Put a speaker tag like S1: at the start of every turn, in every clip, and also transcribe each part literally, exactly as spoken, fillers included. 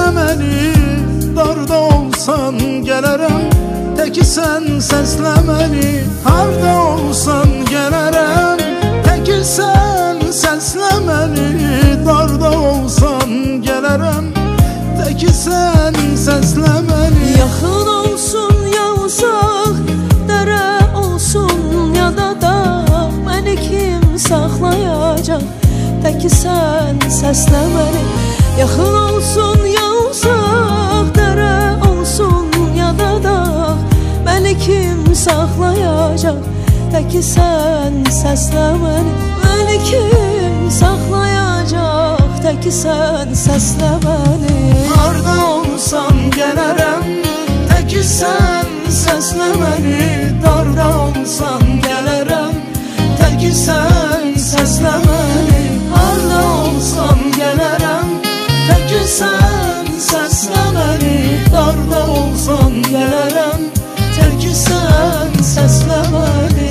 S1: səsləməni, darda olsan gələrəm, təki sən səsləməni. Harda olsan gələrəm, təki sən səsləməni. Darda olsan gələrəm, təki sən səsləməni.
S2: Yaxın olsun ya uzaq, dərə olsun ya da dağ, məni kim saxlayacaq, təki sən səsləməni. Yaxın olsun ya uzaq, dərə olsun ya da dağ, məni kim saxlayacaq, təki sən səsləməni. Məni kim saxlayacaq, təki sən səsləməni.
S1: Harda olsan gələrəm, təki sən səsləməni. Darda olsan gələrəm, təki sən səsləməni. Harda olsan gələrəm, təki sən səsləməni. Darda olsan gələrəm, təki sən səsləməni.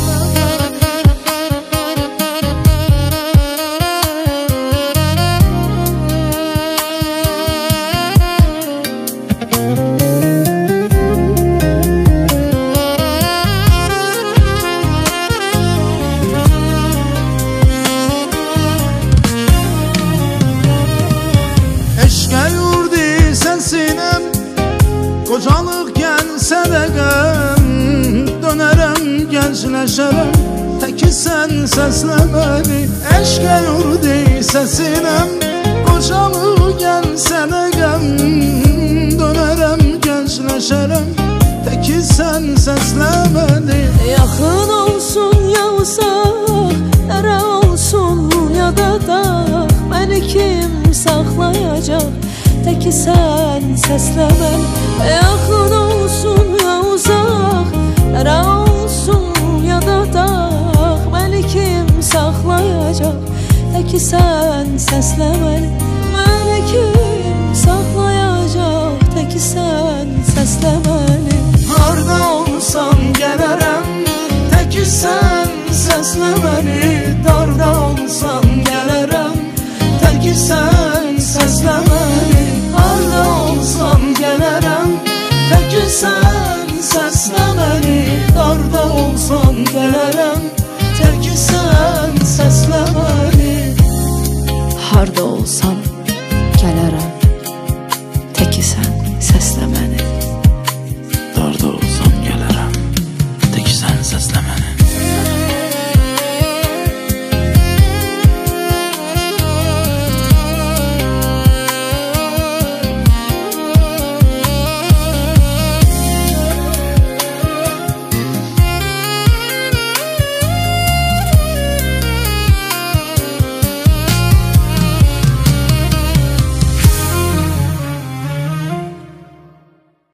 S1: Qocalıq gəlsə də qəm, dönərəm, gəncləşərəm, təki sən səsləməni. Eşqə yurdi səsinəm, qocalıq gəlsə də qəm, dönərəm, gəncləşərəm, təki sən səsləməni.
S2: Yaxın olsun ya uzaq, dərə olsun ya da dağ, məni kim saxlayacaq, təki sən səsləməni. Yaxın olsun ya uzaq, dərə olsun ya da dağ, məni kim saxlayacaq, təki sən səsləməni. Məni kim saxlayacaq, təki sən səsləməni.
S1: Harda olsan gələrəm, təki sən səsləməni. Darda olsan gələrəm, təki sən səsləməni. Harda olsan gələrəm, təki sən səsləməni. Darda olsan gələrəm, təki sən səsləməni.
S2: Harda olsan gələrəm,